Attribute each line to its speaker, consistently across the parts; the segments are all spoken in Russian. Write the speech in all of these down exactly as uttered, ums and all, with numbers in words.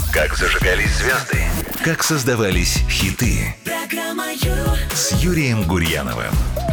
Speaker 1: Как зажигались звезды, как создавались хиты. Программа Ю с Юрием Гурьяновым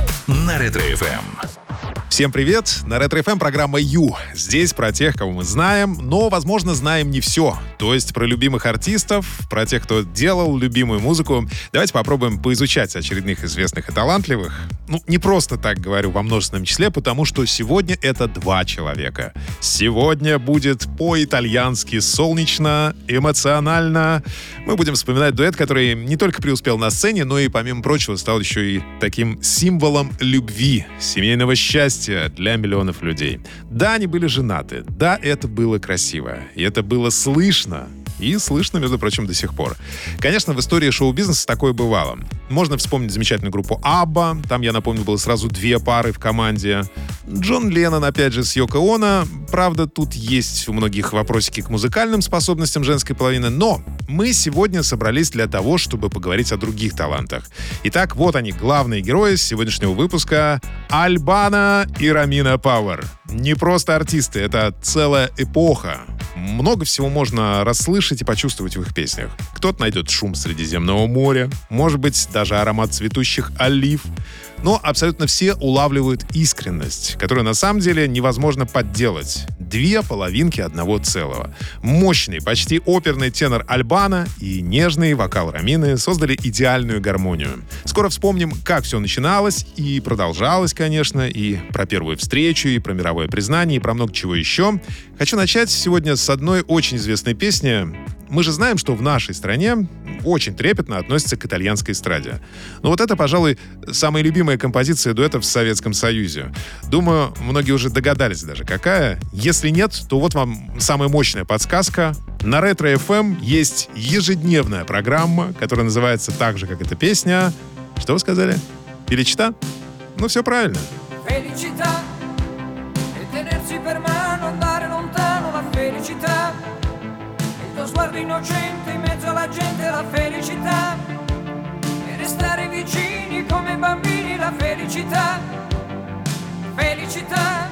Speaker 1: на Ретро-эф эм.
Speaker 2: Всем привет! На Ретро-эф эм программа Ю. Здесь про тех, кого мы знаем, но, возможно, знаем не все. То есть про любимых артистов, про тех, кто делал любимую музыку. Давайте попробуем поизучать очередных известных и талантливых. Ну, не просто так говорю во множественном числе, потому что сегодня это два человека. Сегодня будет по-итальянски солнечно, эмоционально. Мы будем вспоминать дуэт, который не только преуспел на сцене, но и, помимо прочего, стал еще и таким символом любви, семейного счастья для миллионов людей. Да, они были женаты. Да, это было красиво. И это было слышно. И слышно, между прочим, до сих пор. Конечно, в истории шоу-бизнеса такое бывало. Можно вспомнить замечательную группу Абба. Там, я напомню, было сразу две пары в команде. Джон Леннон, опять же, с Йоко Оно. Правда, тут есть у многих вопросики к музыкальным способностям женской половины. Но мы сегодня собрались для того, чтобы поговорить о других талантах. Итак, вот они, главные герои сегодняшнего выпуска. Альбано и Ромина Пауэр. Не просто артисты, это целая эпоха. Много всего можно расслышать и почувствовать в их песнях. Кто-то найдет шум Средиземного моря, может быть, даже аромат цветущих олив. Но абсолютно все улавливают искренность, которую на самом деле невозможно подделать. Две половинки одного целого. Мощный, почти оперный тенор Альбано и нежный вокал Ромины создали идеальную гармонию. Скоро вспомним, как все начиналось и продолжалось, конечно, и про первую встречу, и про мировое признание, и про много чего еще. Хочу начать сегодня с одной очень известной песни. Мы же знаем, что в нашей стране очень трепетно относятся к итальянской эстраде. Но вот это, пожалуй, самая любимая композиция дуэтов в Советском Союзе. Думаю, многие уже догадались даже, какая. Если нет, то вот вам самая мощная подсказка. На Ретро-эф эм есть ежедневная программа, которая называется так же, как эта песня. Что вы сказали? Felicità? Ну, все правильно.
Speaker 3: Felicità e tenersi per mano, andare lontano, la felicità. Il tuo sguardo innocente in mezzo alla gente, la felicità. E restare vicini come bambini, la felicità. Felicità.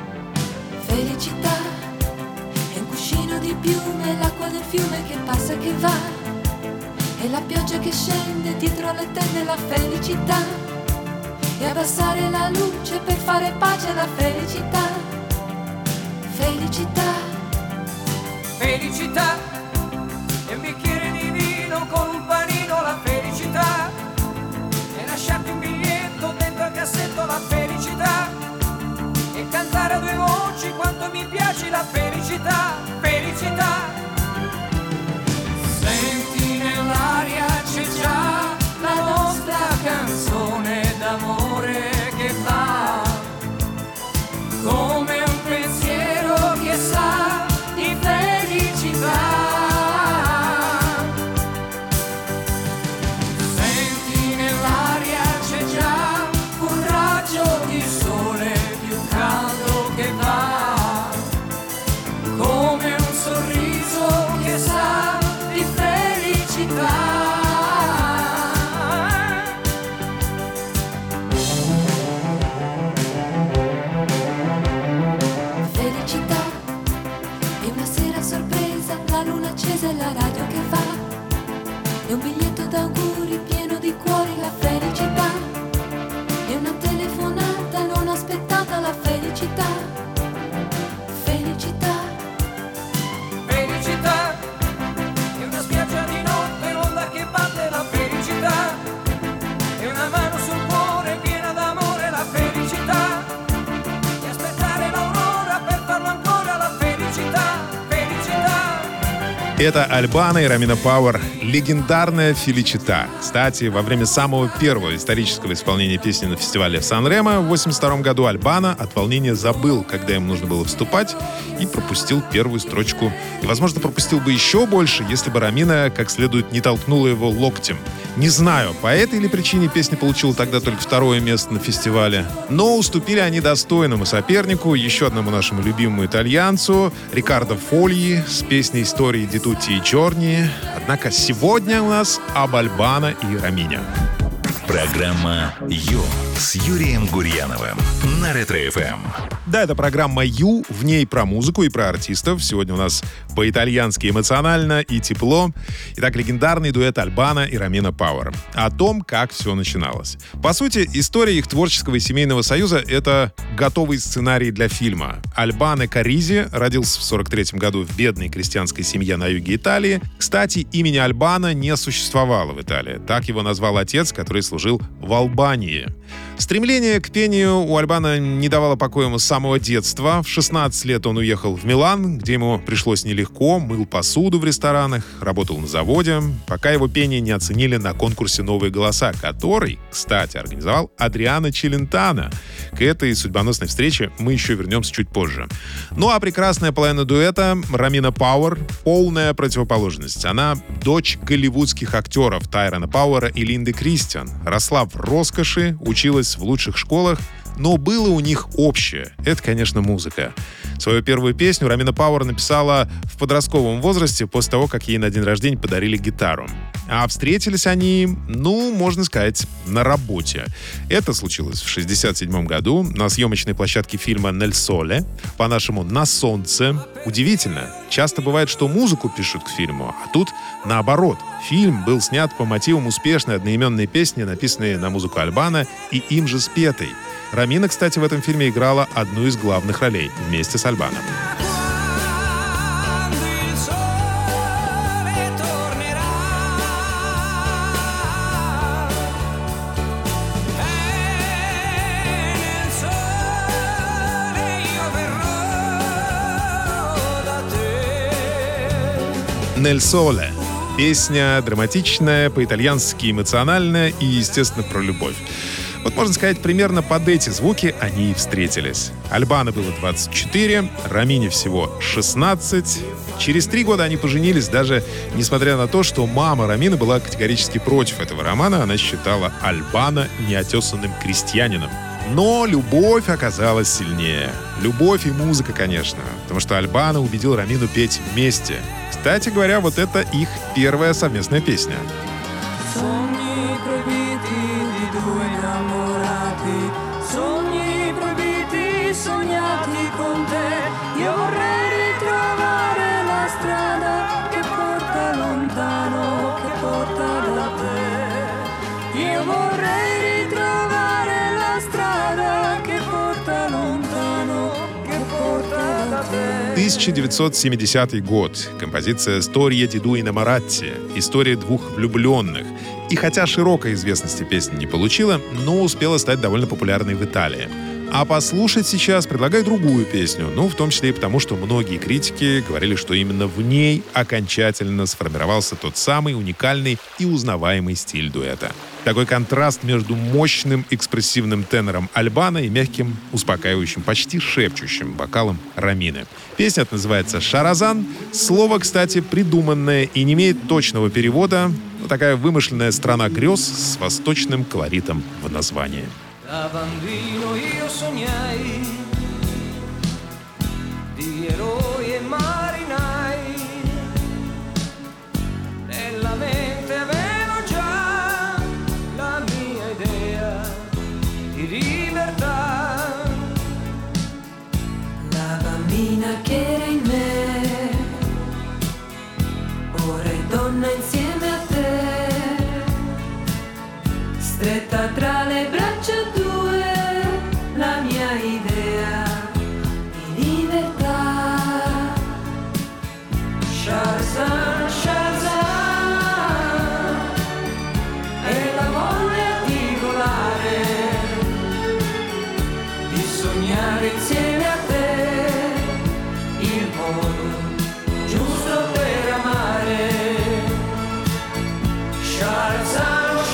Speaker 4: Felicità è un cuscino di piume, l'acqua del fiume che passa e che va. E la pioggia che scende dietro le tende, la felicità. E abbassare la luce per fare pace alla felicità. Felicità.
Speaker 3: Felicità e un bicchiere di vino con un panino, la felicità. E lasciarti un biglietto dentro al cassetto, la felicità. E cantare a due voci quanto mi piaci, la felicità. Felicità. Senti nell'aria c'è già la nostra canzone d'amore che va come un pensiero che sa di felicità. Senti nell'aria c'è già un raggio di sole più caldo che va come un sorriso che sa di felicità.
Speaker 4: La radio che va e un biglietto d'auguri pieno di cuori, la felicità. E una telefonata non aspettata, la felicità. Felicità.
Speaker 3: Felicità è una spiaggia di notte, l'onda che batte, la felicità. E una mano sul cuore piena d'amore, la felicità. E aspettare l'aurora per farlo ancora, la felicità.
Speaker 2: Это Альбано и Ромина Пауэр. Легендарная «Felicità». Кстати, во время самого первого исторического исполнения песни на фестивале в Сан-Ремо в восемьдесят втором году Альбано от волнения забыл, когда ему нужно было вступать, и пропустил первую строчку. И, возможно, пропустил бы еще больше, если бы Ромина как следует не толкнула его локтем. Не знаю, по этой или причине песня получила тогда только второе место на фестивале. Но уступили они достойному сопернику, еще одному нашему любимому итальянцу, Риккардо Фольи с песней «Истории ди тутти и Джорни». Однако сегодня у нас об Альбано и Ромине.
Speaker 1: Программа Ю с Юрием Гурьяновым на Ретро-эф эм.
Speaker 2: Да, это программа «Ю», в ней про музыку и про артистов. Сегодня у нас по-итальянски эмоционально и тепло. Итак, легендарный дуэт Альбано и Ромина Пауэр. О том, как все начиналось. По сути, история их творческого и семейного союза — это готовый сценарий для фильма. Альбано Каризи родился в сорок третьем году в бедной крестьянской семье на юге Италии. Кстати, имени Альбано не существовало в Италии. Так его назвал отец, который служил в Албании. Стремление к пению у Альбано не давало покоя ему с самого детства. В шестнадцать лет он уехал в Милан, где ему пришлось нелегко, мыл посуду в ресторанах, работал на заводе, пока его пение не оценили на конкурсе «Новые голоса», который, кстати, организовал Адриано Челентано. К этой судьбоносной встрече мы еще вернемся чуть позже. Ну а прекрасная половина дуэта Ромина Пауэр — полная противоположность. Она дочь голливудских актеров Тайрона Пауэра и Линды Кристиан. Росла в роскоши, училась в лучших школах, но было у них общее. Это, конечно, музыка. Свою первую песню Ромина Пауэр написала в подростковом возрасте после того, как ей на день рождения подарили гитару. А встретились они, ну, можно сказать, на работе. Это случилось в шестьдесят седьмом году на съемочной площадке фильма «Нель Соле», по-нашему «На солнце». Удивительно, часто бывает, что музыку пишут к фильму, а тут наоборот. Фильм был снят по мотивам успешной одноименной песни, написанной на музыку Альбано и им же спетой. Ромина, кстати, в этом фильме играла одну из главных ролей вместе с Альбано. «Нель Соле» — песня драматичная, по-итальянски эмоциональная и, естественно, про любовь. Вот, можно сказать, примерно под эти звуки они и встретились. Альбано было двадцать четыре, Ромине всего шестнадцать. Через три года они поженились, даже несмотря на то, что мама Ромины была категорически против этого романа. Она считала Альбано неотесанным крестьянином. Но любовь оказалась сильнее. Любовь и музыка, конечно. Потому что Альбано убедил Ромину петь вместе. Кстати говоря, вот это их первая совместная песня. тысяча девятьсот семидесятый год. Композиция «Storia di due innamorati» — история двух влюбленных. И хотя широкой известности песня не получила, но успела стать довольно популярной в Италии. А послушать сейчас предлагаю другую песню, ну, в том числе и потому, что многие критики говорили, что именно в ней окончательно сформировался тот самый уникальный и узнаваемый стиль дуэта. Такой контраст между мощным экспрессивным тенором Альбано и мягким, успокаивающим, почти шепчущим вокалом Ромины. Песня называется «Шаразан». Слово, кстати, придуманное и не имеет точного перевода. Такая вымышленная страна грез с восточным колоритом в названии.
Speaker 3: Da bambino io sognai di eroi e marinai, nella mente avevo già la mia idea di libertà.
Speaker 4: La bambina che era in me, ora è donna insieme a te, stretta tra le braccia tue, la mia idea di libertà. Shahrazad, Shahrazad, è la voglia di volare, di sognare insieme a te il modo giusto per amare. Shahrazad,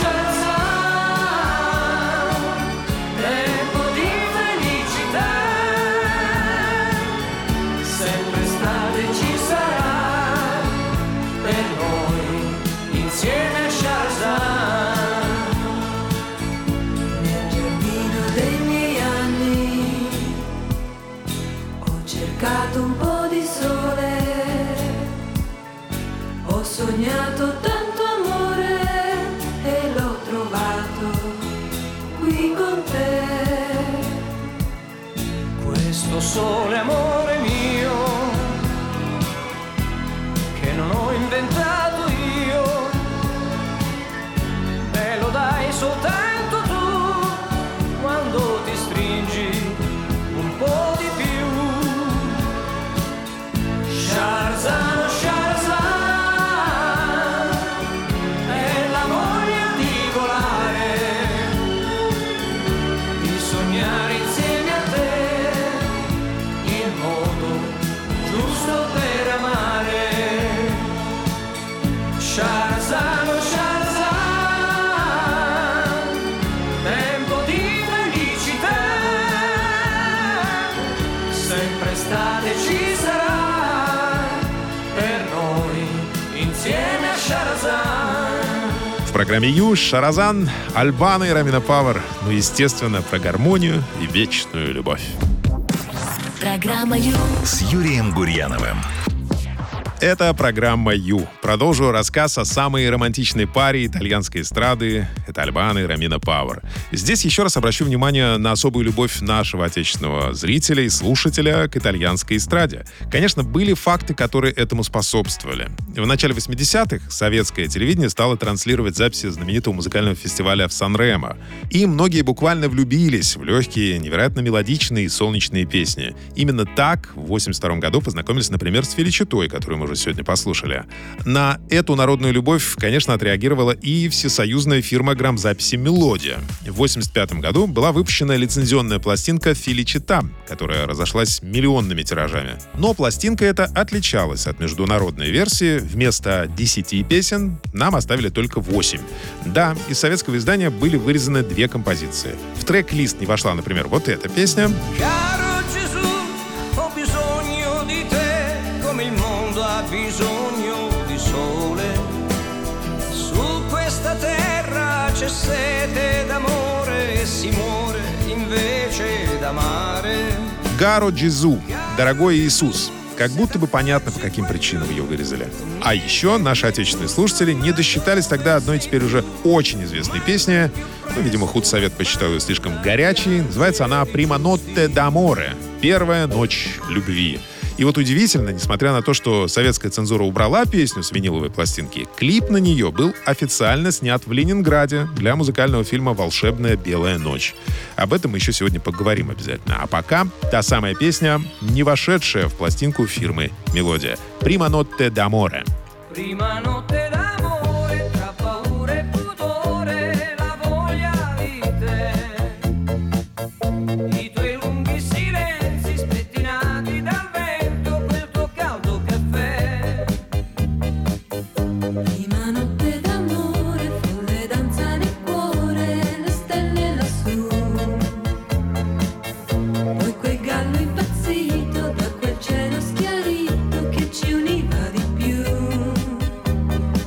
Speaker 4: un po' di sole, ho sognato tanto amore e l'ho trovato qui con te.
Speaker 3: questo sole amore mio che non ho inventato io, me lo dai soltanto tu quando ti stringi un po' di più. Sharzan, Sharzan, è la voglia di volare, di sognare insieme a te il modo giusto per amare. Sharzan, Sharzan, tempo di felicità, sempre estate ci sarà per noi insieme a Sharazan.
Speaker 2: В программе «Ю» Шаразан, Альбана и Ромина Пауэр. Ну, естественно, про гармонию и вечную любовь.
Speaker 4: Программа «Ю»
Speaker 1: С Юрием Гурьяновым.
Speaker 2: Это программа «Ю». Продолжу рассказ о самой романтичной паре итальянской эстрады. Это Альбана и Ромина Пауэр. Здесь еще раз обращу внимание на особую любовь нашего отечественного зрителя и слушателя к итальянской эстраде. Конечно, были факты, которые этому способствовали. В начале восьмидесятых советское телевидение стало транслировать записи знаменитого музыкального фестиваля в Сан-Ремо. И многие буквально влюбились в легкие, невероятно мелодичные и солнечные песни. Именно так в восемьдесят втором году познакомились, например, с «Феличитой», которую мы уже сегодня послушали. На эту народную любовь, конечно, отреагировала и всесоюзная фирма грамзаписи «Мелодия». В восемьдесят пятом году была выпущена лицензионная пластинка «Феличита», которая разошлась миллионными тиражами. Но пластинка эта отличалась от международной версии. Вместо десяти песен нам оставили только восемь. Да, из советского издания были вырезаны две композиции. В трек-лист не вошла, например, вот эта песня.
Speaker 3: Ha bisogno di sole, su questa terra c'è sete d'amore e si muore invece d'amare.
Speaker 2: «Гаро Джезу», «Дорогой Иисус». Как будто бы понятно, по каким причинам ее вырезали. А еще наши отечественные слушатели не досчитались тогда одной теперь уже очень известной песни. Ну, видимо, худсовет посчитал ее слишком горячей. Называется она «Prima notte d'amore» — «Первая ночь любви». И вот удивительно, несмотря на то, что советская цензура убрала песню с виниловой пластинки, клип на нее был официально снят в Ленинграде для музыкального фильма «Волшебная белая ночь». Об этом мы еще сегодня поговорим обязательно. А пока та самая песня, не вошедшая в пластинку фирмы «Мелодия». «Prima notte d'amore».
Speaker 3: Prima notte d'amore, tra paura e pudore, la voglia di te. I tuoi lunghi silenzi spettinati dal vento, quel tuo caldo caffè.
Speaker 4: Prima notte d'amore, folle danza nel cuore, le stelle lassù. Poi quel gallo impazzito da quel cielo schiarito che ci univa di più.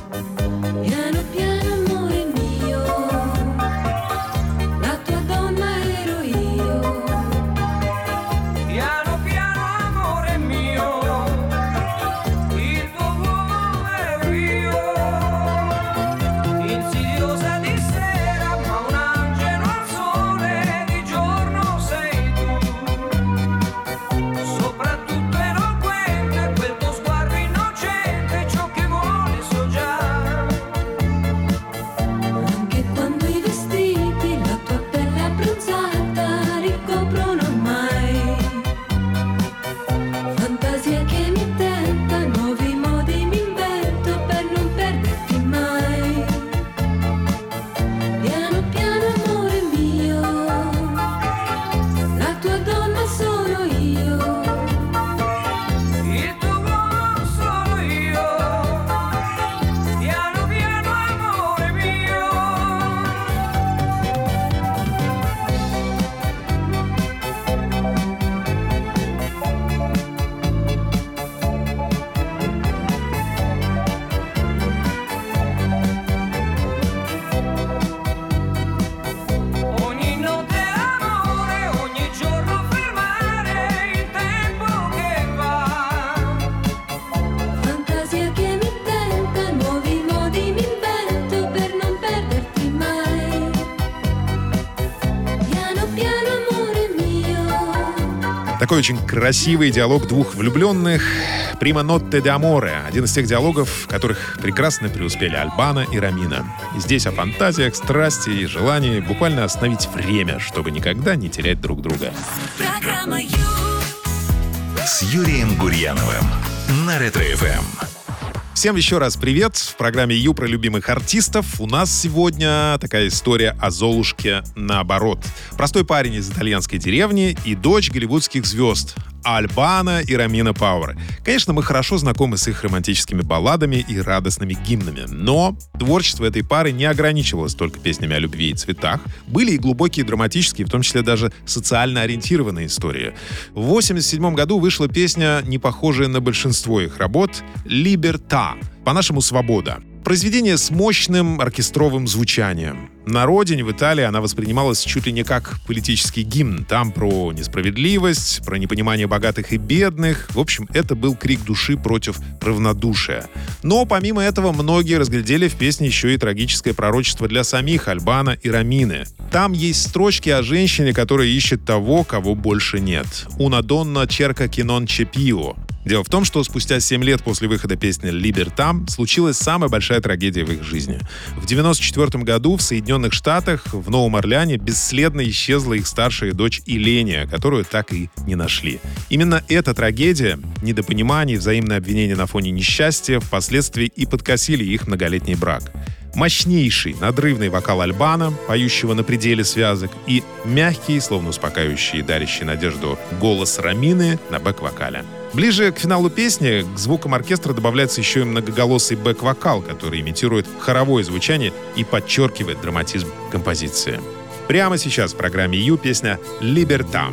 Speaker 2: Такой очень красивый диалог двух влюбленных. «Prima notte d'amore» — один из тех диалогов, в которых прекрасно преуспели Альбано и Ромина. И здесь о фантазиях, страсти и желании буквально остановить время, чтобы никогда не терять друг друга.
Speaker 1: Программа Ю с Юрием Гурьяновым на Ретро-эф эм.
Speaker 2: Всем еще раз привет. В программе Ю про любимых артистов у нас сегодня такая история о Золушке наоборот. Простой парень из итальянской деревни и дочь голливудских звезд Альбано и Ромина Пауэр. Конечно, мы хорошо знакомы с их романтическими балладами и радостными гимнами, но творчество этой пары не ограничивалось только песнями о любви и цветах. Были и глубокие драматические, в том числе даже социально ориентированные истории. В восемьдесят седьмом году вышла песня, не похожая на большинство их работ, «Libertà», по-нашему «Свобода». Произведение с мощным оркестровым звучанием. На родине, в Италии, она воспринималась чуть ли не как политический гимн. Там про несправедливость, про непонимание богатых и бедных. В общем, это был крик души против равнодушия. Но помимо этого, многие разглядели в песне еще и трагическое пророчество для самих Альбано и Ромины. Там есть строчки о женщине, которая ищет того, кого больше нет. «Una donna cerca chi non c'è più». Дело в том, что спустя семь лет после выхода песни «Libertà» случилась самая большая трагедия в их жизни. В девяносто четвёртом году в Соединенных Штатах, в Новом Орлеане, бесследно исчезла их старшая дочь Иления, которую так и не нашли. Именно эта трагедия, недопонимание и взаимное обвинение на фоне несчастья впоследствии и подкосили их многолетний брак. Мощнейший, надрывный вокал Альбано, поющего на пределе связок, и мягкий, словно успокаивающий и дарящий надежду голос Ромины на бэк-вокале. Ближе к финалу песни к звукам оркестра добавляется еще и многоголосый бэк-вокал, который имитирует хоровое звучание и подчеркивает драматизм композиции. Прямо сейчас в программе Ю песня «Libertà».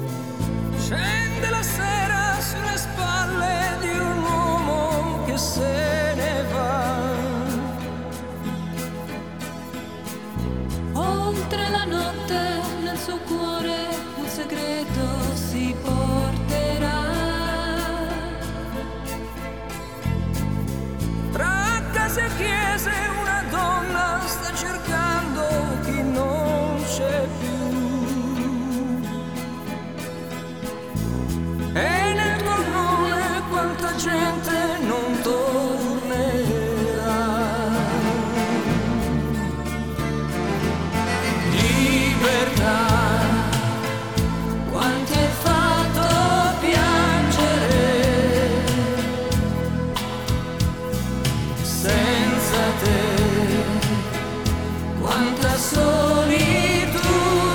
Speaker 3: Se chiese una donna sta cercando chi non c'è più e nel tuo nome quanta gente non tornerà. Libertà, quanti hai fatto piangere senza te, quanta solitudine.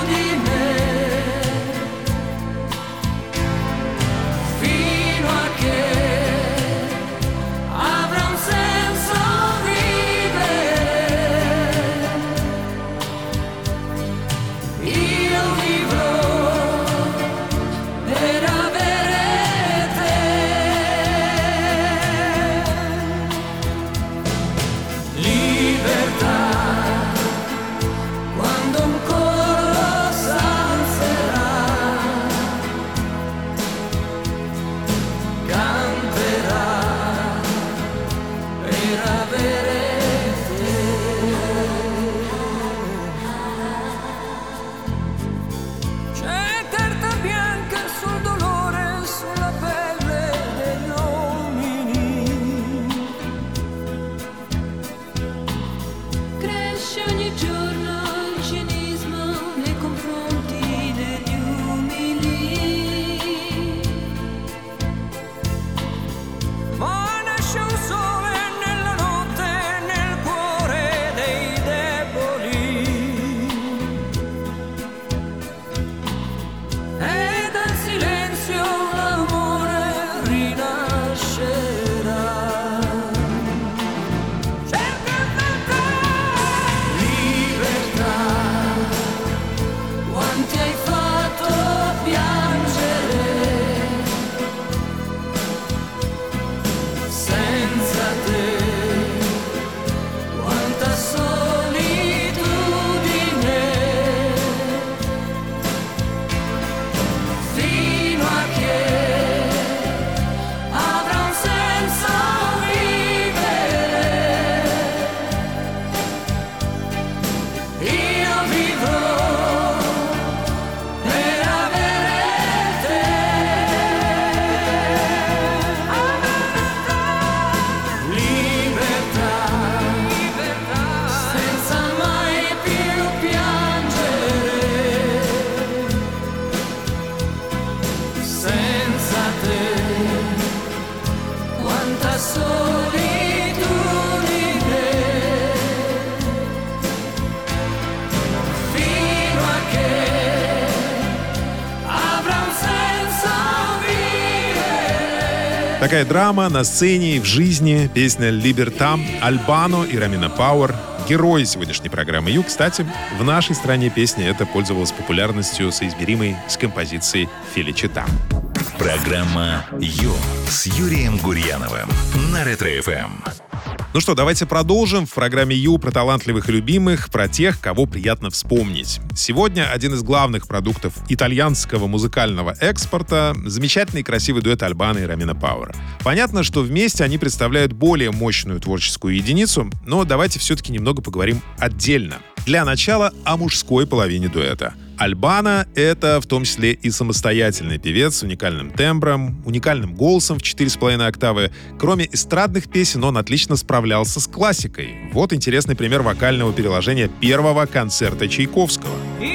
Speaker 2: Такая драма на сцене и в жизни. Песня «Либертам», Альбано и Ромина Пауэр. Герои сегодняшней программы «Ю». Кстати, в нашей стране песня эта пользовалась популярностью, соизмеримой с композицией «Феличита».
Speaker 1: Программа «Ю» с Юрием Гурьяновым на Ретро-эф эм.
Speaker 2: Ну что, давайте продолжим. В программе «Ю» про талантливых и любимых, про тех, кого приятно вспомнить. Сегодня один из главных продуктов итальянского музыкального экспорта — замечательный и красивый дуэт Альбано и Ромина Пауэра. Понятно, что вместе они представляют более мощную творческую единицу, но давайте все-таки немного поговорим отдельно. Для начала о мужской половине дуэта. Альбано — это в том числе и самостоятельный певец с уникальным тембром, уникальным голосом в четыре с половиной октавы. Кроме эстрадных песен, он отлично справлялся с классикой. Вот интересный пример вокального переложения первого концерта Чайковского.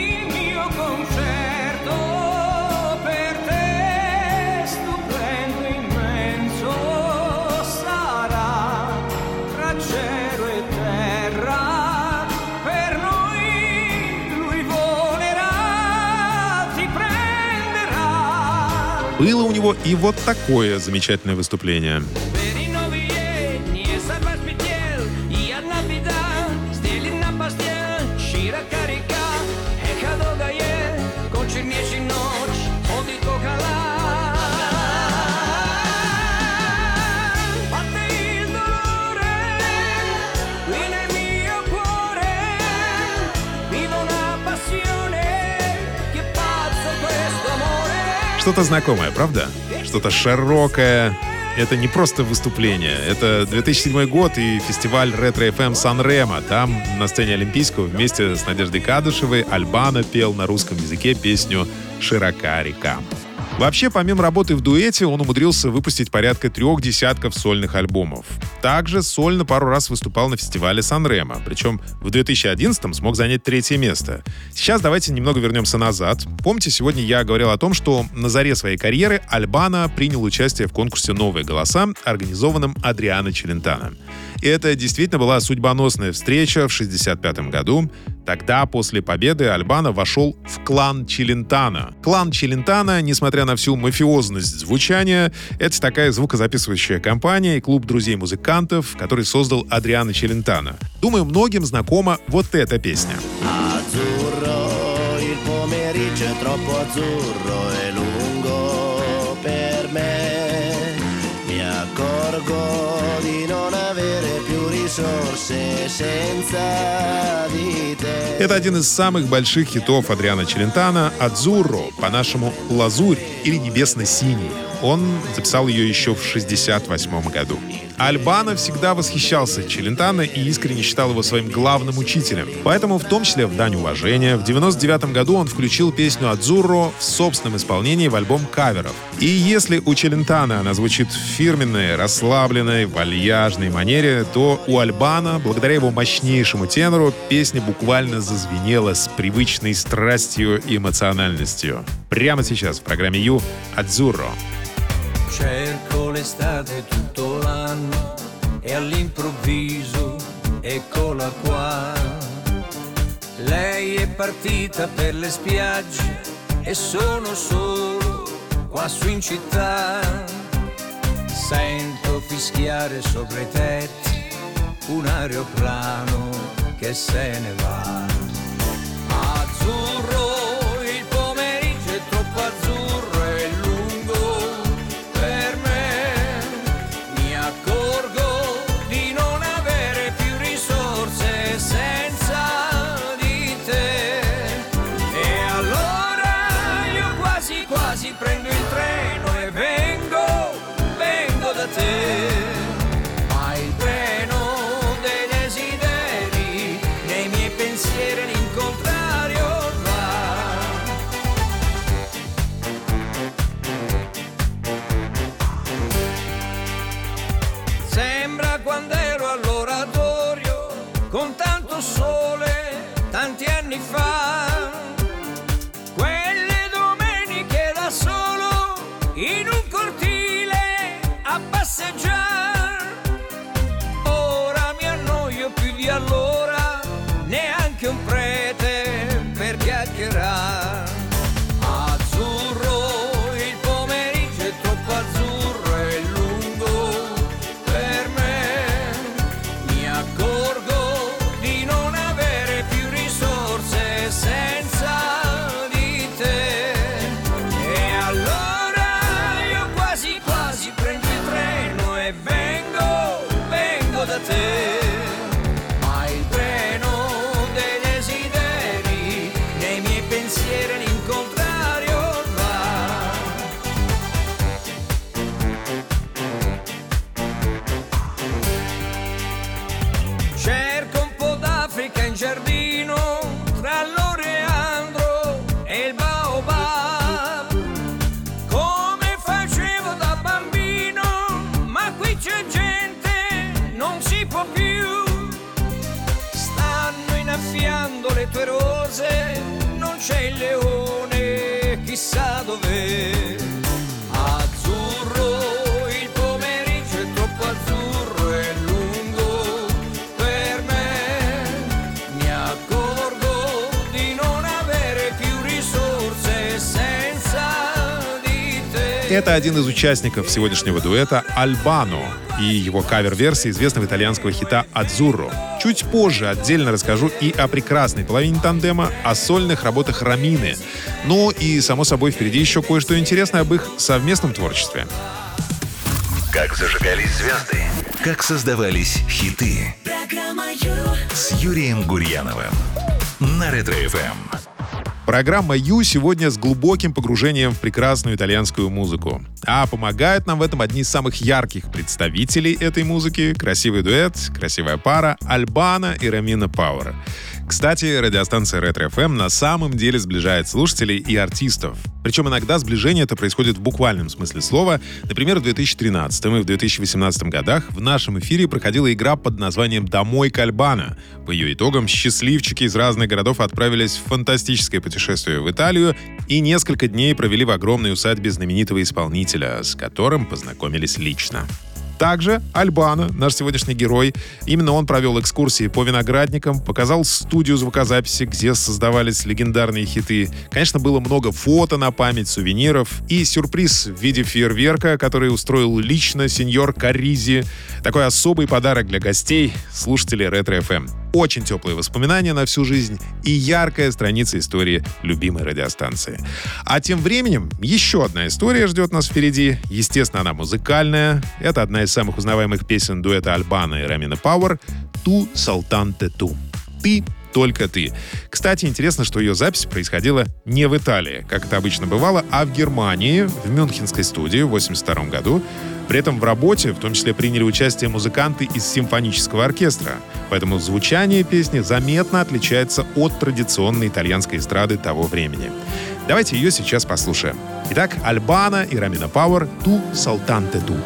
Speaker 2: Было у него и вот такое замечательное выступление. Что-то знакомое, правда? Что-то широкое. Это не просто выступление. Это две тысячи седьмой год и фестиваль Ретро-эф эм Сан-Ремо. Там на сцене Олимпийского вместе с Надеждой Кадышевой Альбано пел на русском языке песню «Широка река». Вообще, помимо работы в дуэте, он умудрился выпустить порядка трех десятков сольных альбомов. Также сольно пару раз выступал на фестивале Сан-Ремо, причем в две тысячи одиннадцатом смог занять третье место. Сейчас давайте немного вернемся назад. Помните, сегодня я говорил о том, что на заре своей карьеры Альбано принял участие в конкурсе «Новые голоса», организованном Адриано Челентано. И это действительно была судьбоносная встреча в шестьдесят пятом году. Тогда, после победы, Альбано вошел в клан Челентано. Клан Челентано, несмотря на всю мафиозность звучания, это такая звукозаписывающая компания и клуб друзей-музыкантов, который создал Адриано Челентано. Думаю, многим знакома вот эта песня. Это один из самых больших хитов Адриано Челентано «Адзурро», по-нашему «Лазурь» или «Небесно-синий». Он записал ее еще в шестьдесят восьмом году. Альбано всегда восхищался Челентано и искренне считал его своим главным учителем. Поэтому, в том числе в дань уважения, в девяносто девятом году он включил песню «Адзурро» в собственном исполнении в альбом каверов. И если у Челентано она звучит в фирменной, расслабленной, вальяжной манере, то у Альбано, благодаря его мощнейшему тенору, песня буквально зазвенела с привычной страстью и эмоциональностью. Прямо сейчас в программе «Ю» «Адзурро».
Speaker 3: Cerco l'estate tutto l'anno e all'improvviso eccola qua. Lei è partita per le spiagge e sono solo qua su in città. Sento fischiare sopra i tetti un aeroplano che se ne va. Azzurro, il pomeriggio è troppo azzurro e lungo. Prendo il treno e vengo, vengo da te. Ma il treno dei desideri nei miei pensieri all'incontrario va. Sembra quando ero all'oratorio con tanto sole tanti anni fa. In un cortile a passeggiare, ora mi annoio più di allora, neanche un prete per chiacchierare. Azzurro, il pomeriggio è troppo azzurro e lungo. te. Ma il treno dei desideri nei miei pensieri all'incontrario va. Cerco un po' d'Africa in giardino tra l'oreandro e il baobab, come facevo da bambino, ma qui c'è gente, non si può più. Stanno innaffiando le tue rose, non c'è il leone, chissà dov'è. Azzurro, il pomeriggio è troppo azzurro e lungo per me. Mi accorgo di non avere più risorse senza di te.
Speaker 2: Это один из участников сегодняшнего дуэта Альбано и его кавер-версии известного итальянского хита «Адзурро». Чуть позже отдельно расскажу и о прекрасной половине тандема, о сольных работах Ромины. Ну и, само собой, впереди еще кое-что интересное об их совместном творчестве.
Speaker 1: Как зажигались звезды, как создавались хиты.
Speaker 4: Программа Ю.
Speaker 1: С Юрием Гурьяновым на Ретро-эф эм.
Speaker 2: Программа «Ю» сегодня с глубоким погружением в прекрасную итальянскую музыку. А помогают нам в этом одни из самых ярких представителей этой музыки — красивый дуэт, красивая пара Альбано и Ромина Пауэр. Кстати, радиостанция Ретро-эф эм на самом деле сближает слушателей и артистов. Причем иногда сближение это происходит в буквальном смысле слова. Например, в две тысячи тринадцатом и в две тысячи восемнадцатом годах в нашем эфире проходила игра под названием «Домой к Альбано». По ее итогам счастливчики из разных городов отправились в фантастическое путешествие в Италию и несколько дней провели в огромной усадьбе знаменитого исполнителя, с которым познакомились лично. Также Альбано, наш сегодняшний герой, именно он провел экскурсии по виноградникам, показал студию звукозаписи, где создавались легендарные хиты. Конечно, было много фото на память, сувениров и сюрприз в виде фейерверка, который устроил лично сеньор Карризи. Такой особый подарок для гостей, слушателей Ретро-эф эм. Очень теплые воспоминания на всю жизнь и яркая страница истории любимой радиостанции. А тем временем еще одна история ждет нас впереди. Естественно, она музыкальная. Это одна из самых узнаваемых песен дуэта Альбано и Ромина Пауэр «Tu soltanto tu». «Ты, только ты». Кстати, интересно, что ее запись происходила не в Италии, как это обычно бывало, а в Германии, в мюнхенской студии в восемьдесят втором году. При этом в работе в том числе приняли участие музыканты из симфонического оркестра. Поэтому звучание песни заметно отличается от традиционной итальянской эстрады того времени. Давайте ее сейчас послушаем. Итак, Альбано и Ромина Пауэр «Tu soltanto tu».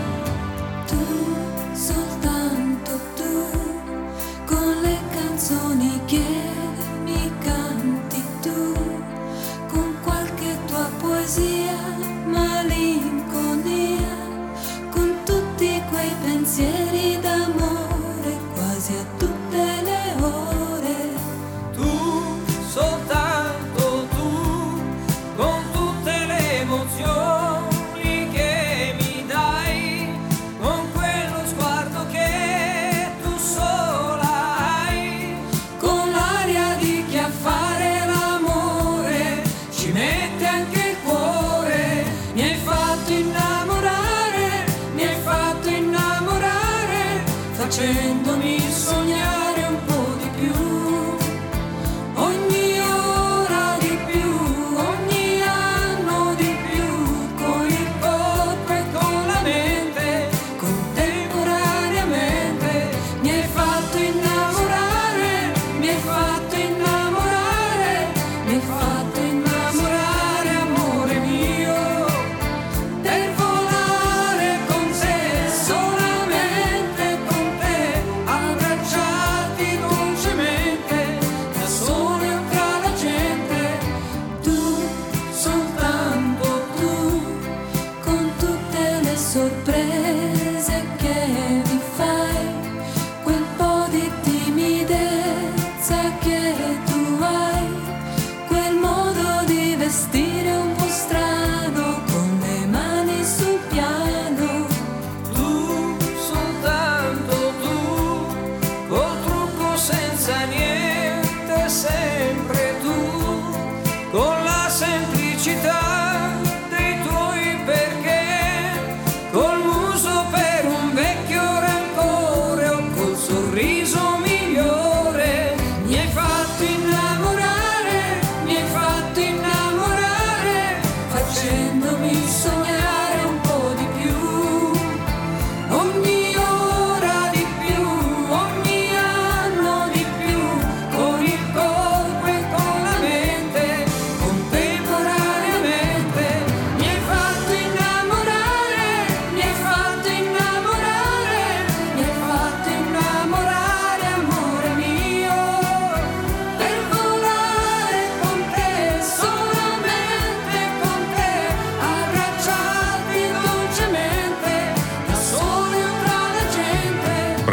Speaker 4: Pensieri d'amore quasi a tutte le ore.
Speaker 3: Tu, soltanto tu, con tutte le emozioni che mi dai, con quello sguardo che tu sola hai, con l'aria di chi a fare l'amore ci mette anche il cuore. Mi hai fatto innamorare, mi hai fatto innamorare, facendomi sognare un po' di più, ogni ora di più, ogni anno di più, con il corpo e con la mente, contemporaneamente. Mi hai fatto innamorare, mi hai fatto innamorare, mi hai fatto innamorare, amore mio, per volare con te, solamente con te, abbracciati con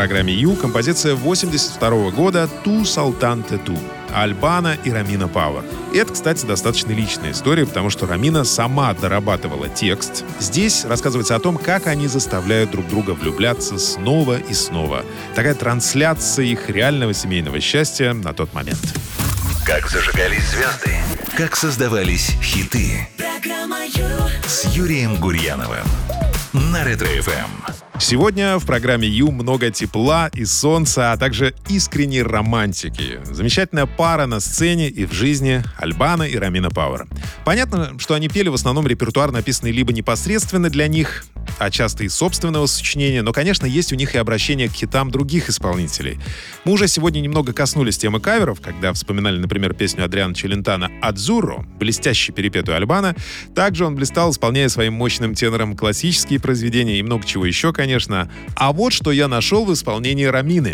Speaker 2: программе Ю композиция восемьдесят второго года «Ту Солтанте Ту» Альбано и Ромина Пауэр. И это, кстати, достаточно личная история, потому что Ромина сама дорабатывала текст. Здесь рассказывается о том, как они заставляют друг друга влюбляться снова и снова. Такая трансляция их реального семейного счастья на тот момент.
Speaker 1: Как зажигались звезды, как создавались хиты. Программа Ю с Юрием Гурьяновым на Ретро-эф эм.
Speaker 2: Сегодня в программе Ю много тепла и солнца, а также искренней романтики. Замечательная пара на сцене и в жизни — Альбано и Ромина Пауэр. Понятно, что они пели в основном репертуар, написанный либо непосредственно для них, а часто из собственного сочинения, но, конечно, есть у них и обращение к хитам других исполнителей. Мы уже сегодня немного коснулись темы каверов, когда вспоминали, например, песню Адриано Челентано «Адзурро», блестяще перепетую Альбано. Также он блистал, исполняя своим мощным тенором классические произведения и много чего еще, конечно. А вот что я нашел в исполнении Ромины.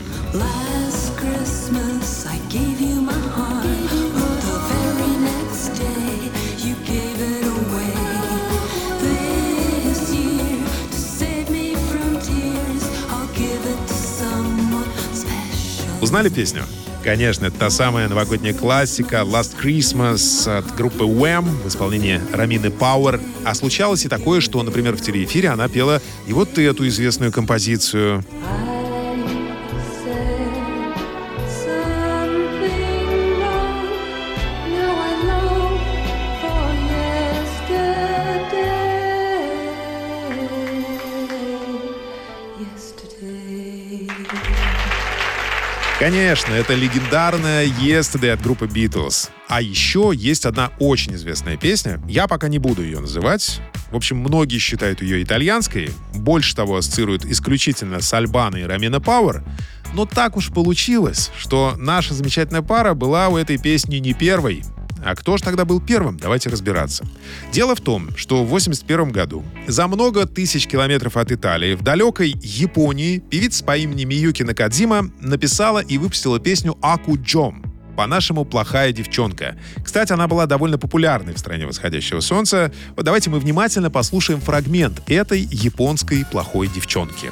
Speaker 2: Узнали песню? Конечно, это та самая новогодняя классика «Last Christmas» от группы Wham в исполнении Ромины Пауэр. А случалось и такое, что, например, в телеэфире она пела и вот эту известную композицию. Конечно, это легендарная «Yesterday» от группы Beatles. А еще есть одна очень известная песня. Я пока не буду ее называть. В общем, многие считают ее итальянской. Больше того, ассоциируют исключительно с Альбано и Ромина Пауэр. Но так уж получилось, что наша замечательная пара была у этой песни не первой. А кто же тогда был первым? Давайте разбираться. Дело в том, что в восемьдесят первом году за много тысяч километров от Италии в далекой Японии певица по имени Миюки Накадзима написала и выпустила песню «Аку Джом», по-нашему «Плохая девчонка». Кстати, она была довольно популярной в стране восходящего солнца. Вот давайте мы внимательно послушаем фрагмент этой японской плохой девчонки.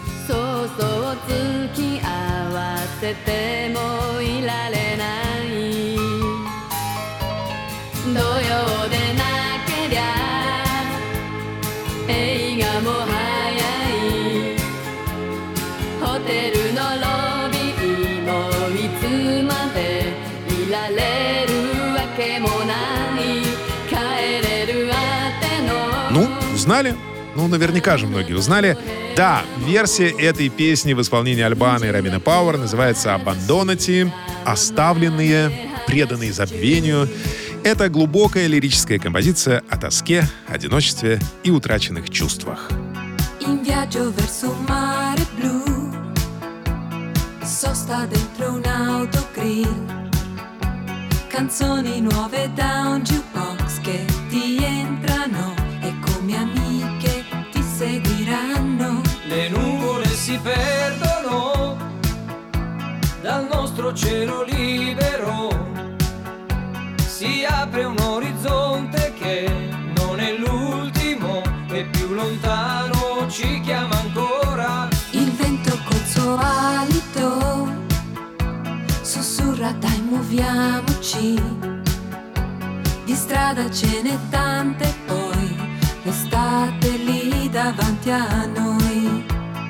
Speaker 2: Ну, узнали? Ну, наверняка же многие узнали. Да, версия этой песни в исполнении Альбано и Ромина Пауэр называется «Abbandonati», «Оставленные», «Преданные забвению». Это глубокая лирическая композиция о тоске, одиночестве и утраченных чувствах.
Speaker 4: In viaggio verso un mare blu, sosta dentro un autogrill, canzoni nuove da un jukebox che ti entrano e come amiche ti seguiranno.
Speaker 3: Le nuvole si perdono dal nostro cielo libero, si apre un orizzonte che non è l'ultimo e più lontano ci chiama ancora.
Speaker 4: Il vento col suo alito sussurra dai muoviamoci, di strada ce n'è tante poi l'estate lì davanti a noi.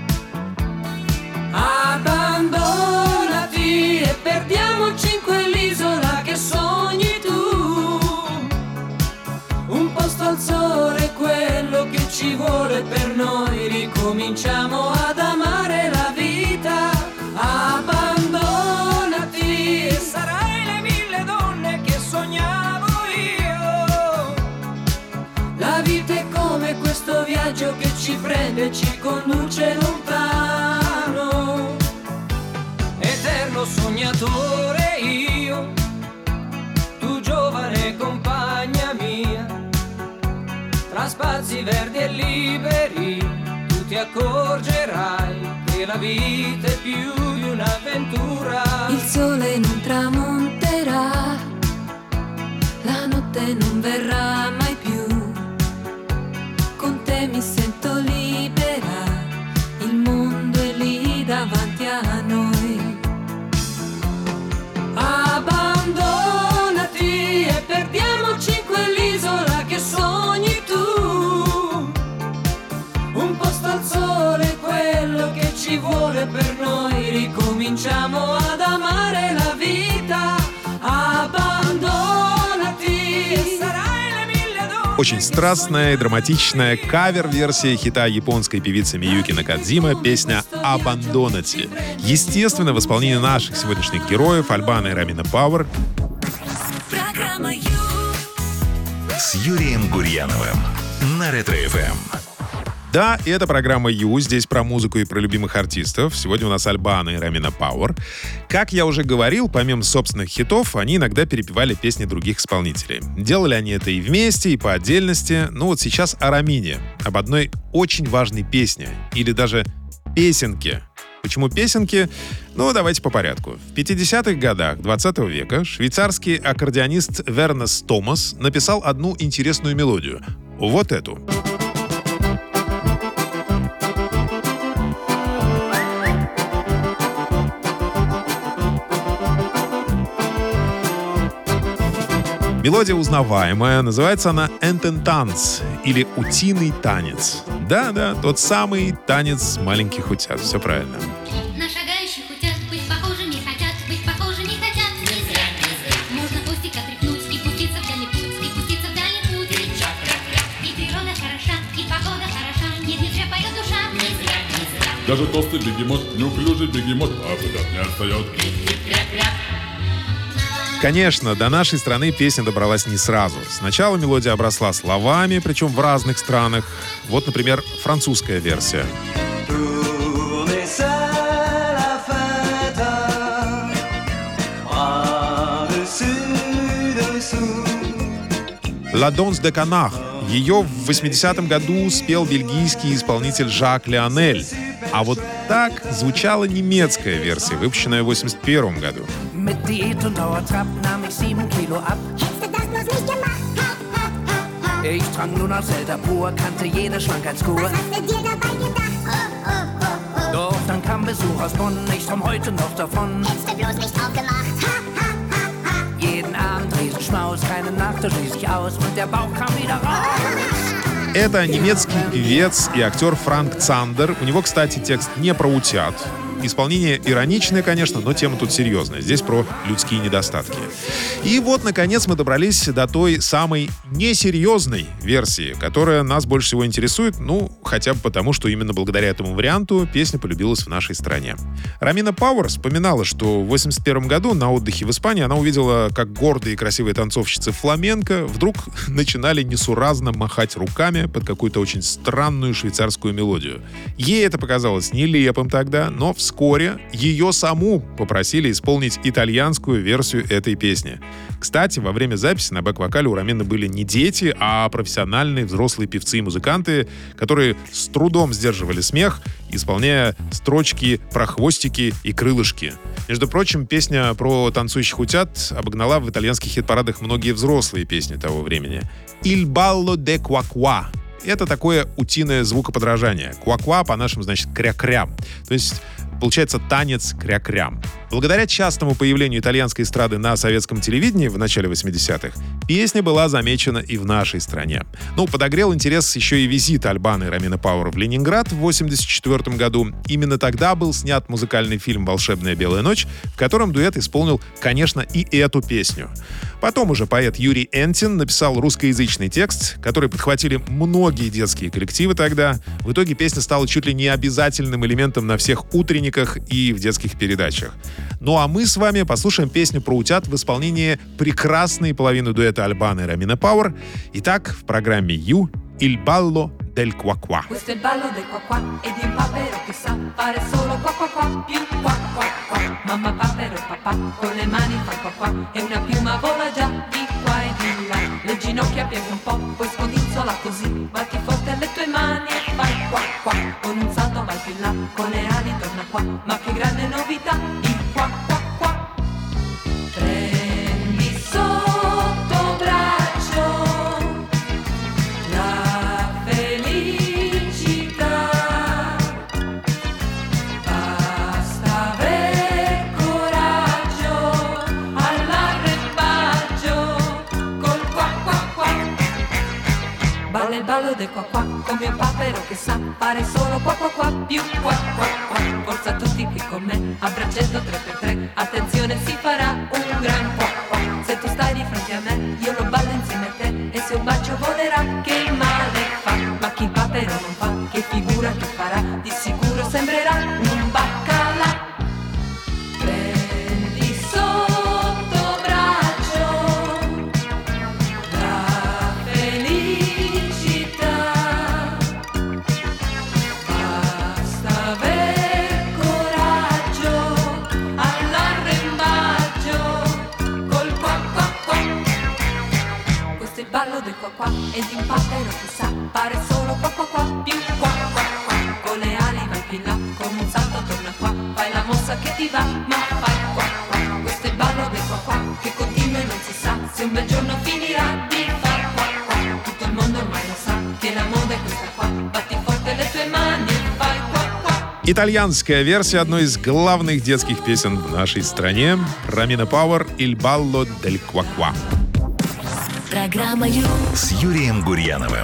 Speaker 4: Abbandonati e perdiamoci in quell'isola che sogni tu, un posto al sole, quello che ci vuole per noi, ricominciamo ad amare la vita. Abbandonati e sarai le mille donne che sognavo io. La vita è come questo viaggio che ci prende e ci conduce lontano. Eterno sognatore io, tu giovane compagna mia, tra spazi verdi e liberi tu ti accorgerai che la vita è più di un'avventura. Il sole non tramonterà, la notte non verrà mai più, con te mi sento libera, il mondo è lì davanti a noi.
Speaker 3: cominciamo ad amare la vita, abbandonati e sarai le mille donne.
Speaker 2: Очень страстная и драматичная кавер-версия хита японской певицы Миюки Накадзима, песня «Абандонати». Естественно, в исполнении наших сегодняшних героев Альбано и Ромина Пауэр.
Speaker 4: Программа Ю.
Speaker 1: С Юрием Гурьяновым на Ретро-эф эм.
Speaker 2: Да, и это программа Ю. Здесь про музыку и про любимых артистов. Сегодня у нас Альбано и Ромина Пауэр. Как я уже говорил, помимо собственных хитов, они иногда перепевали песни других исполнителей. Делали они это и вместе, и по отдельности. Ну вот сейчас о Ромине, об одной очень важной песне. Или даже песенке. Почему песенки? Ну, давайте по порядку. В пятидесятых годах двадцатого века швейцарский аккордеонист Вернес Томас написал одну интересную мелодию. Вот эту. Мелодия узнаваемая, называется она «Энтентанс» или «Утиный танец». Да-да, тот самый танец маленьких утят, все правильно.
Speaker 5: На шагающих утят быть похожими хотят, быть похожими хотят. Не зря, не зря. Можно хвостик отряхнуть и пуститься в дальний путь, и пуститься в дальний путь. И природа хороша, и погода хороша, нет, не зря поет душа. Не зря, не зря.
Speaker 6: Даже толстый бегемот, неуклюжий бегемот, а куда не отстает.
Speaker 2: Конечно, до нашей страны песня добралась не сразу. Сначала мелодия обросла словами, причем в разных странах. Вот, например, французская версия. «La danse de canard». Ее в восьмидесятом году спел бельгийский исполнитель Жак Леонель. А вот так звучала немецкая версия, выпущенная в восемьдесят первом году.
Speaker 7: Mit Diät und Dauertrab nahm ich sieben Kilo ab.
Speaker 8: Hättest du das bloß nicht gemacht? Ha, ha, ha, ha.
Speaker 7: Ich trank nur noch Zelda pur, kannte jede Schwankheitskur.
Speaker 8: Was hast du dir dabei gedacht? Ho, ho, ho, ho.
Speaker 7: Doch dann kam Besuch aus Bonn, ich träum heute noch davon.
Speaker 8: Hättest du bloß nicht aufgemacht? Ha, ha, ha, ha.
Speaker 7: Jeden Abend Riesenschmaus, keine Nacht, da schließ ich aus und der Bauch kam wieder raus.
Speaker 2: Это немецкий певец и актер Франк Цандер. У него, кстати, текст не про утят. Исполнение ироничное, конечно, но тема тут серьезная. Здесь про людские недостатки. И вот, наконец, мы добрались до той самой несерьезной версии, которая нас больше всего интересует, ну, хотя бы потому, что именно благодаря этому варианту песня полюбилась в нашей стране. Ромина Пауэр вспоминала, что в восемьдесят первом году на отдыхе в Испании она увидела, как гордые и красивые танцовщицы фламенко вдруг начинали несуразно махать руками под какую-то очень странную швейцарскую мелодию. Ей это показалось нелепым тогда, но в Вскоре ее саму попросили исполнить итальянскую версию этой песни. Кстати, во время записи на бэк-вокале у Ромины были не дети, а профессиональные взрослые певцы и музыканты, которые с трудом сдерживали смех, исполняя строчки про хвостики и крылышки. Между прочим, песня про танцующих утят обогнала в итальянских хит-парадах многие взрослые песни того времени. «Il ballo de qua-qua». Это такое утиное звукоподражание. «Ква-ква» по-нашему значит «кря-крям». То есть получается танец кря-крям. Благодаря частому появлению итальянской эстрады на советском телевидении в начале восьмидесятых песня была замечена и в нашей стране. Ну, подогрел интерес еще и визит Альбано и Ромины Пауэр в Ленинград в восемьдесят четвёртом году. Именно тогда был снят музыкальный фильм «Волшебная белая ночь», в котором дуэт исполнил, конечно, и эту песню. Потом уже поэт Юрий Энтин написал русскоязычный текст, который подхватили многие детские коллективы тогда. В итоге песня стала чуть ли не обязательным элементом на всех утренниках и в детских передачах. Ну а мы с вами послушаем песню про утят в исполнении прекрасной половины дуэта Альбано и Ромина Пауэр. Итак, в программе «Ю» «Il ballo del qua-qua».
Speaker 4: Questo è il ballo del qua qua e di un papero che sa fare solo qua qua qua più qua qua qua. Mamma papero e papà con le mani fa qua qua e una piuma vola già di qua e di là. Le ginocchia piega un po', poi scodinzola così, batti forte alle tue mani e fai qua qua. Con un salto vai più in là, con le ali torna qua, ma più grande novità, il qua qua qua. Prendi sotto braccio la felicità, basta aver coraggio all'arrembaggio col qua qua qua. Balla il ballo del qua qua, come un papero che sa fare solo qua qua qua, più qua qua qua. Forza tutti qui con me, a braccetto tre per tre, attenzione si farà un gran qua qua. Se tu stai di fronte a me, io lo ballo insieme a te, e se un bacio volerà, che male fa? Ma chi il papero non fa, che figura che farà? Di sicuro sembrerà un baccalà. Prendi sotto braccio la felicità, basta aver coraggio all'arrembaggio col qua qua qua. Questo è il ballo del qua qua e di un papero che sa fare solo qua qua qua, più qua qua qua. Con le ali vai più là, con un salto torna qua, fai la mossa che ti va, ma fai qua qua. Questo è il ballo del qua qua, che continua e non si sa se un bel giorno finirà di far qua qua. Tutto il mondo ormai lo sa che la moda è questa qua, batti forte le tue mani e fai qua qua.
Speaker 2: Итальянская версия одной из главных детских песен в нашей стране — Ромина Пауэр «Il ballo del qua qua».
Speaker 4: Программа Ю
Speaker 1: С Юрием Гурьяновым.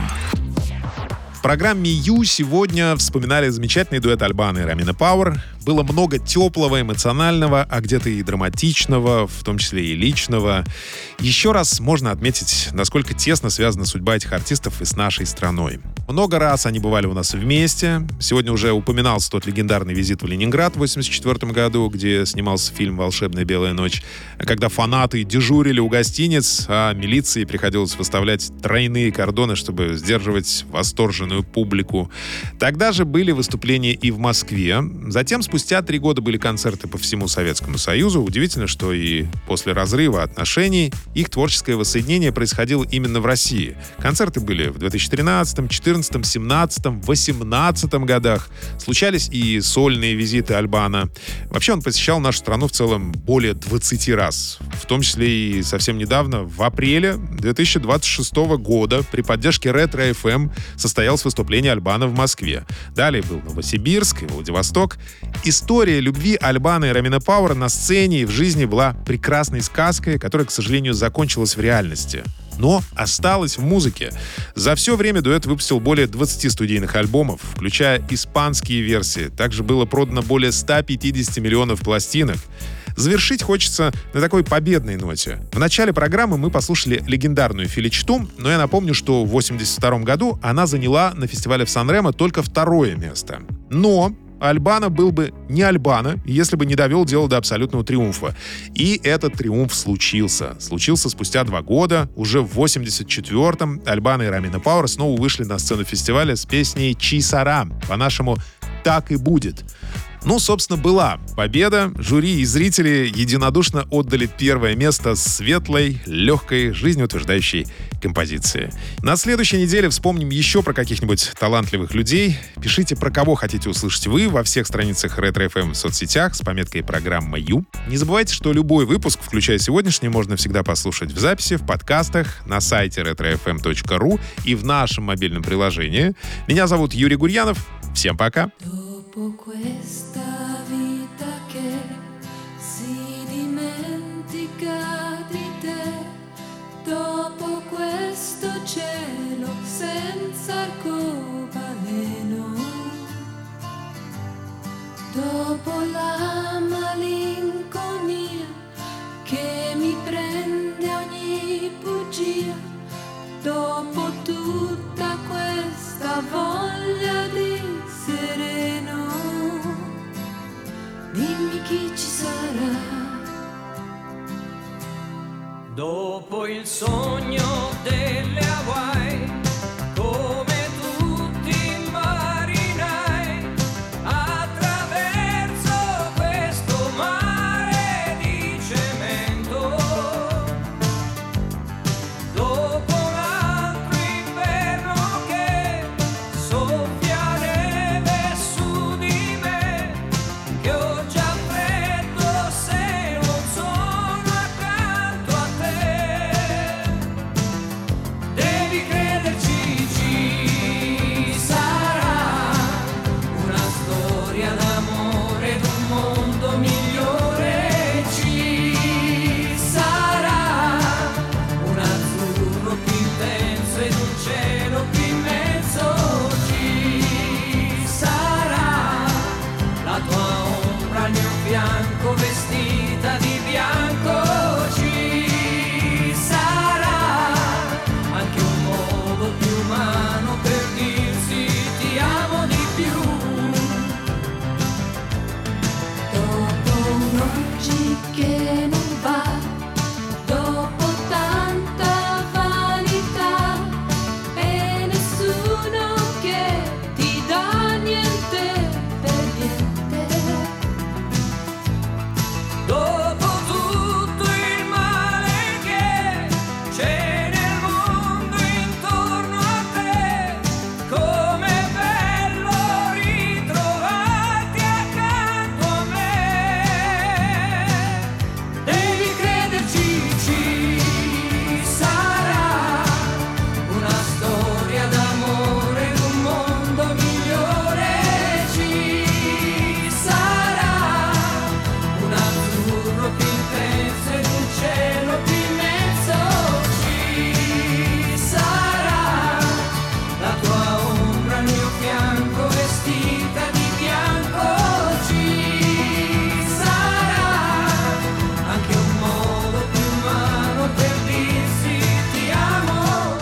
Speaker 2: В программе «Ю» сегодня вспоминали замечательный дуэт Альбано и Ромина Пауэр. Было много теплого, эмоционального, а где-то и драматичного, в том числе и личного. Еще раз можно отметить, насколько тесно связана судьба этих артистов и с нашей страной. Много раз они бывали у нас вместе. Сегодня уже упоминался тот легендарный визит в Ленинград в восемьдесят четвёртом году, где снимался фильм «Волшебная белая ночь», когда фанаты дежурили у гостиниц, а милиции приходилось выставлять тройные кордоны, чтобы сдерживать восторженную публику. Тогда же были выступления и в Москве. Затем, спустя три года, были концерты по всему Советскому Союзу. Удивительно, что и после разрыва отношений их творческое воссоединение происходило именно в России. Концерты были в две тысячи тринадцатом, четырнадцатом, семнадцатом, восемнадцатом годах. Случались и сольные визиты Альбано. Вообще он посещал нашу страну в целом более двадцати раз. В том числе и совсем недавно, в апреле две тысячи двадцать шестого года, при поддержке Ретро эф эм состоялось выступление Альбано в Москве. Далее был Новосибирск и Владивосток. История любви Альбано и Ромина Пауэр на сцене и в жизни была прекрасной сказкой, которая, к сожалению, закончилась в реальности, но осталась в музыке. За все время дуэт выпустил более двадцати студийных альбомов, включая испанские версии. Также было продано более ста пятидесяти миллионов пластинок. Завершить хочется на такой победной ноте. В начале программы мы послушали легендарную «Феличиту», но я напомню, что в восемьдесят втором году она заняла на фестивале в Сан-Ремо только второе место. Но Альбано был бы не Альбано, если бы не довел дело до абсолютного триумфа. И этот триумф случился. Случился спустя два года. Уже в восемьдесят четвёртом Альбано и Ромина Пауэр снова вышли на сцену фестиваля с песней «Чи сара», по-нашему «Так и будет». Ну, собственно, была победа. Жюри и зрители единодушно отдали первое место светлой, легкой, жизнеутверждающей композиции. На следующей неделе вспомним еще про каких-нибудь талантливых людей. Пишите, про кого хотите услышать вы во всех страницах Ретро эф эм в соцсетях с пометкой «Программа Ю». Не забывайте, что любой выпуск, включая сегодняшний, можно всегда послушать в записи, в подкастах, на сайте ретро эф эм точка ру и в нашем мобильном приложении. Меня зовут Юрий Гурьянов. Всем пока!
Speaker 4: Dopo questa vita che si dimentica di te, dopo questo cielo senza arcobaleno, dopo la malinconia che mi prende ogni bugia, dopo tutta questa voglia di sereno, dimmi chi ci sarà.
Speaker 3: Dopo il sogno delle Hawaii, come tutti i marinai, attraverso questo mare di cemento, dopo un altro inverno che soffia neve su di me, che ho già freddo se non sono accanto a te. Devi vestita di bianco. Ci sarà anche un modo più umano per dirsi ti amo di più.
Speaker 4: Dopo un oggi che non va, dopo tanta vanità e nessuno che ti dà niente per niente.
Speaker 3: Dopo tutto il male che c'è nel mondo intorno a te, com'è bello ritrovarti accanto a me. Devi crederci, ci sarà una storia d'amore ed un mondo migliore. Ci sarà un azzurro più intenso ed un cielo più immenso. Ci sarà la tua ombra al mio fianco vestita di bianco. Ci sarà anche un modo più umano per dirsi ti amo.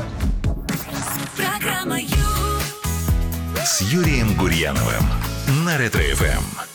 Speaker 4: Программа Ю.
Speaker 1: С Юрием Гурьяновым на Ретро эф эм.